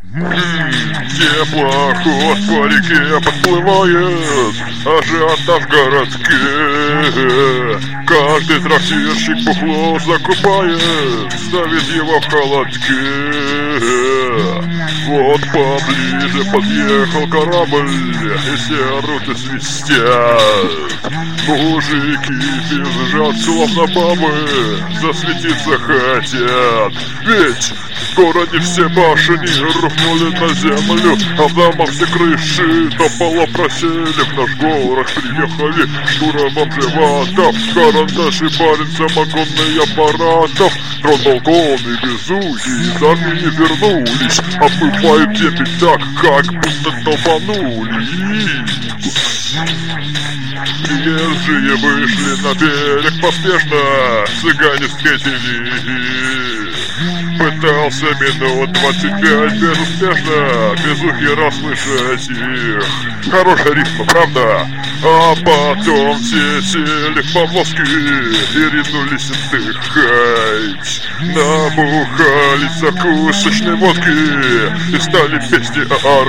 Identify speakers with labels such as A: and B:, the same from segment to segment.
A: Теплоход по реке подплывает, ажиотаж городке. Каждый трактирщик бухло закупает, ставит его в холодке. Вот поближе подъехал корабль, и все руты свистят. Мужики бежат, словно бабы, засветиться хотят. Ведь в городе все башни рухнули на землю, а в домах все крыши до пола просели. В наш город приехали штурмом бомжеватов, карандаши, барин, самогонный аппаратов. Трон-балконы, безухи из армии вернулись, обмывают темпи так, как будто долбанулись. Приезжие вышли на берег поспешно, цыгане встретили. Пытался минут 25 безуспешно безухи расслышать их. Хорошая рифма, правда? А потом все сели в повозки и ринулись отдыхать. Набухались закусочной водки и стали песни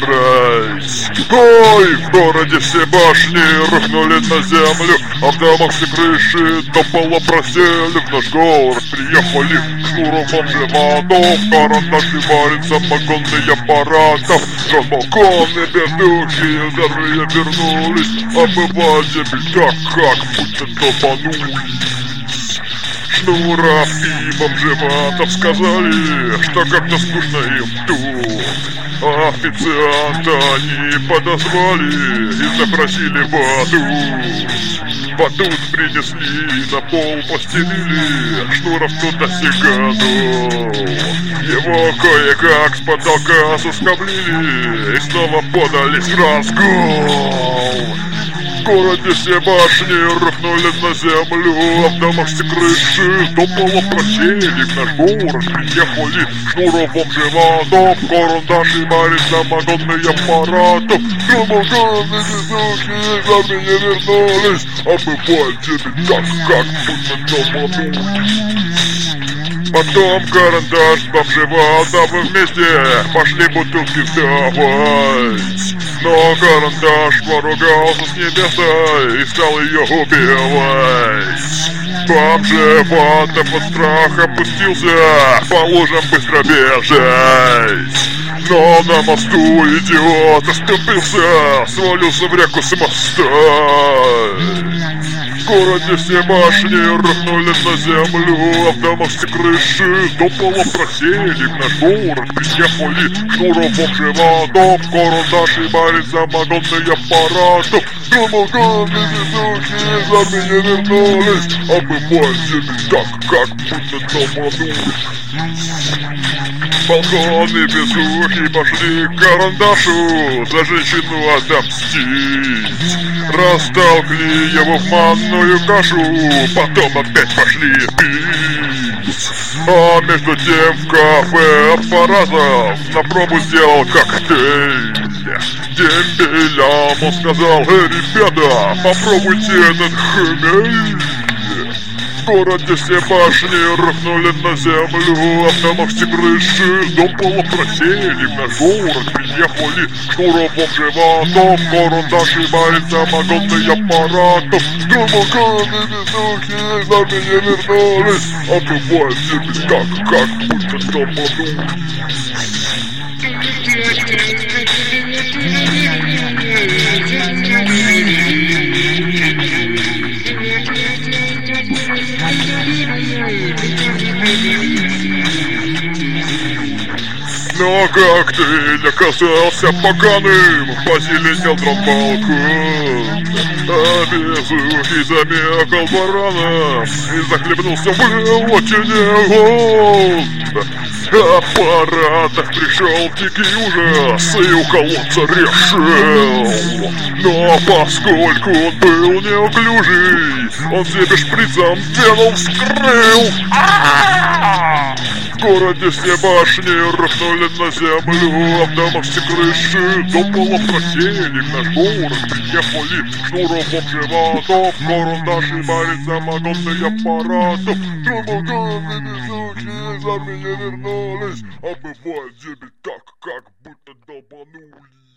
A: орать. Ой, в городе все башни рухнули на землю, а в домах все крыши до пола просели. В наш город приехали шнуром бомжеватов, карандаши, барин, самогонный аппаратов. Трон-балконы, бездухи из армии вернулись, обмывать землю так, как будто долбанулись. Шнуров и бомжеватов сказали, что как-то скучно им тут. Официанта они подозвали и запросили батут. Батут принесли, на пол постелили, Шнуров туда сиганул. Его кое-как с потолка соскоблили и снова подались в разгул. В городе все башни рухнули на землю, а в домах все крыши до пола просели. В наш город приехали Шнуров, бомжеватов, карандаши, барин, самогонный аппаратов. Трон-балконы, безухи из армии вернулись, обмывать землю так, как будто долбанулись. Потом карандаш с бомжеватовым вместе пошли бутылки вдавать. Но карандаш поругался с небесой и стал ее убивать. Бомжеватов от страха пустился по лужам быстро бежать. Но на мосту идиот оступился, свалился в реку с моста. В городе все башни рухнули на землю, а в домах все крыши до пола просели. В наш город приехали Шнуров, бомжеватов, карандаши, барин, самогонный аппаратов. Трон-балконы, безухи из армии вернулись, обмывать землю так, как будто долбанулись. Балконы, безухи пошли к карандашу за женщину отомстить. Растолкли его в манную кашу, потом опять пошли пить. А между тем в кафе Аппаратов на пробу сделал коктейль. Дембелям он сказал: ребята, попробуйте этот хмель. В городе все башни рухнули на землю, а в домах все крыши до пола просели. В наш город приехали Шнуров, бомжеватов, карандаши, барин, самогонный аппаратов. Трон-балконы, безухи из армии вернулись, обмывать землю так, как будто долбанулись. Но коктейль оказался поганым, позеленел трон-балкон. А безухий замекал бараном и захлебнулся в желчине он. Аппаратов пришел в дикий ужас и уколоться решил. Но поскольку он был неуклюжий, он себе шприцом вену вскрыл. В городе все башни рухнули на землю, а в домах все крыши до пола просели. В наш город приехали Шнуров, бомжеватов, карандаши, барин, самогонный аппаратов. Трон-балконы, безухи из армии вернулись, обмывать землю так, как будто ебанули.